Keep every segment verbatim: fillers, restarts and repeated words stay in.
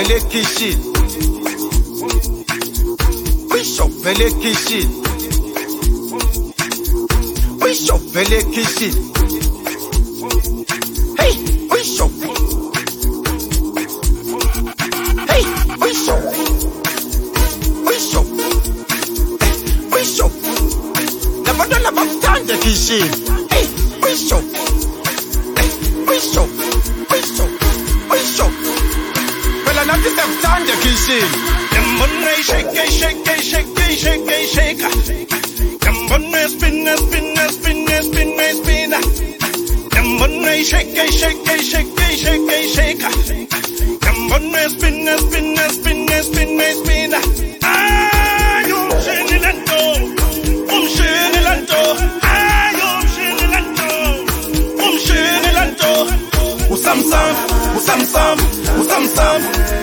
vele kitchen. We shop vele kitchen. We shop vele kitchen. Hey, we shop. Hey, we shop. We shop. We shop. Never done about time the kitchen. Hey, we shop. Hey, we shop. We shop. We shop. Well, I not have time the kitchen. Them money shake, shake, shake, shake, shake. Them money spin, spin, spin, spin, spin. Them money shake, shake, shake, shake, shake. Them money spin, spin, spin, spin, spin. Ay, um shini lento, um shini lento. Ay, um shini lento, um shini lento. Usam sam, usam sam, usam sam.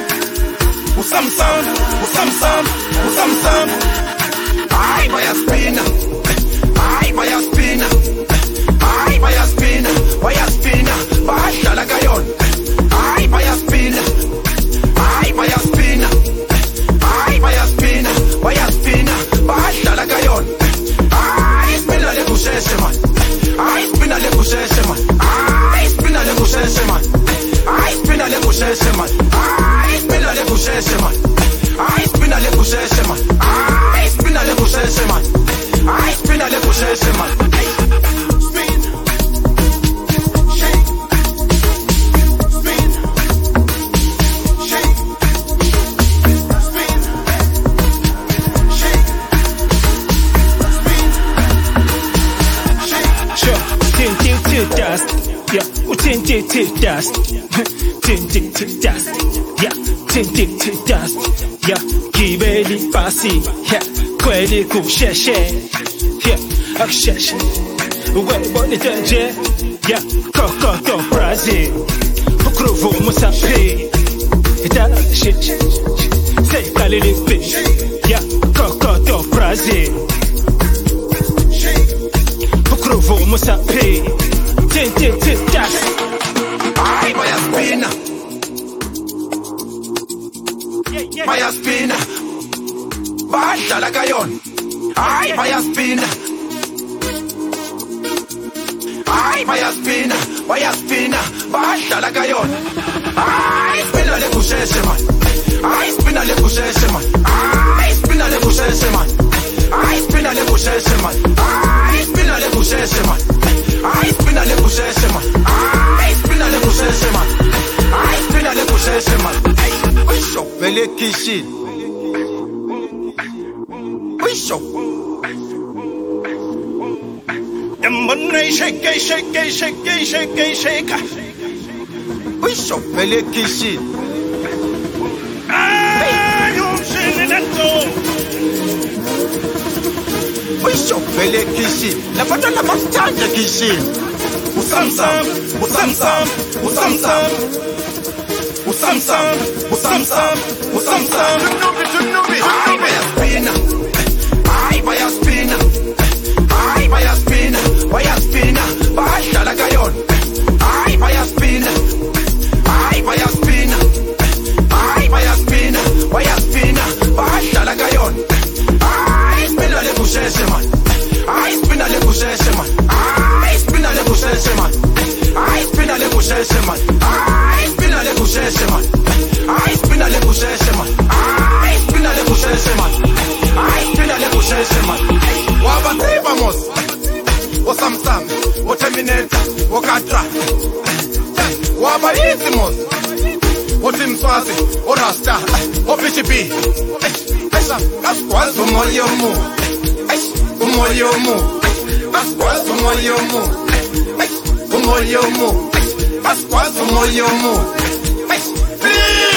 Usam sam, usam sam, usam sam. Ay, vaya spina. Ay, vaya spina. Ay, vaya spina. Vaya spina. Vaya la gallón. Ay, vaya spina. Ay, vaya spina. Ay, vaya spina. Vaya spina. Vaya la gallón. Ay, spina le kusheshe man. Ay, spina le kusheshe man. Ay, spina le kusheshe man. Ay, spina le kusheshe man. Ay, spina le kusheshe man. Ay, spina le kusheshe man. Ay, spina le kusheshe man. Ay, spina le kusheshe man. Spin, shake, spin, shake, spin, shake, spin, shake. Sure, tin tin tin dust, yeah, tin tin tin dust, tin tin tin dust, yeah, tin tin tin dust, yeah, kibeli pasi, yeah, kweli kusheshe, yeah, aksheshe, wewe ni danger, yeah, koko to Brazil, ukruvu musafi, itala shit, say kalili fish, yeah, koko to Brazil. Ukruvu musafi, tin tin tin dust. Ay, vaya spina. Vaya spina. Vaya la gallón. Ay, vaya spina. Ay, vaya spina. Vaya spina. Vaya la gallón. Ay, spina le kusheshe man. Ay, spina le kusheshe man. Ay, spina le kusheshe man. Ay, spina le kusheshe man. Ay, spina le kusheshe man. Ay, spina le kusheshe man. Ay, spina le kusheshe man. Ay, spina le kusheshe man. We shop vele kitchen. We shop. Them money shake, shake, shake, shake, shake. We shop vele kitchen. Ay, um shini lento. We shop vele kitchen. La bata la bata the kitchen. Usam sam, usam sam, usam sam. Usam sam, usam sam, usam sam. Ay, vaya spina. Ay, vaya spina. Ay, vaya spina. Vaya spina. Vaya la gallón. Ay, vaya spina. Ay, vaya spina. Ay, vaya spina. Vaya spina. Vaya la gallón. Ay, spina le kusheshe man. Ay, spina le kusheshe man. Ay, spina le kusheshe man. Ay, spina le kusheshe man. Ay, spina le kusheshe man. Ay, spina le kusheshe man. Ay, spina le kusheshe man. Ay, spina le kusheshe man. Wabate vamos. O Samsam, o Terminator, o Katra. Wabaísimos. O Tim Swazi, o Rasta, o P T B. That's quite a moyo mo. O moyo mo. That's quite a moyo mo. O moyo mo. That's quite a moyo mo.